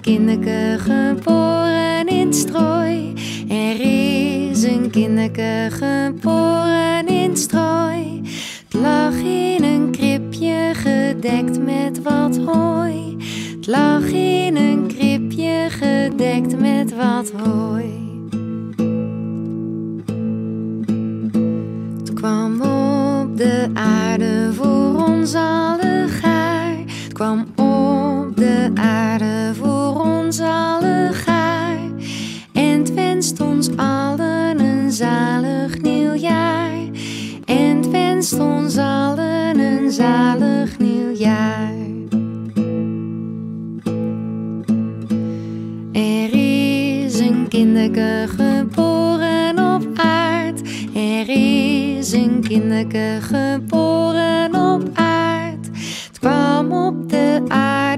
kindeke geboren in 't strooi. Er is een kindeke geboren in 't strooi. Het lag in een kribje gedekt met wat hooi. Het lag in een kribje gedekt met wat hooi. Het kwam op de aarde voor ons allegaar. Het kwam op de aarde voor ons allegaar. En het wenst ons allen een zalig nieuwjaar. En het wenst ons allen een zalig nieuwjaar. Er is een kindeke geboren op aard. Er is een kindeke geboren op aard. Het kwam op de aarde